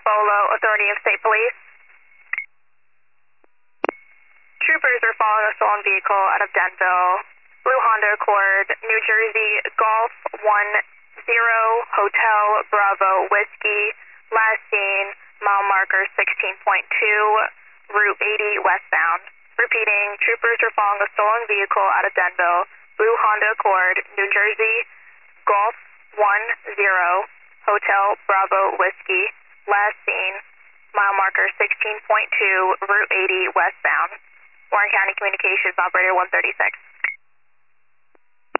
Polo, Authority of State Police. Troopers are following a stolen vehicle out of Denville. Blue Honda Accord, New Jersey, Golf 10, Hotel Bravo Whiskey. Last seen, mile marker 16.2, Route 80 westbound. Repeating, troopers are following a stolen vehicle out of Denville. Blue Honda Accord, New Jersey, Golf 10, Hotel Bravo Whiskey. Last seen, mile marker 16.2, Route 80 westbound. Warren County Communications, Operator 136.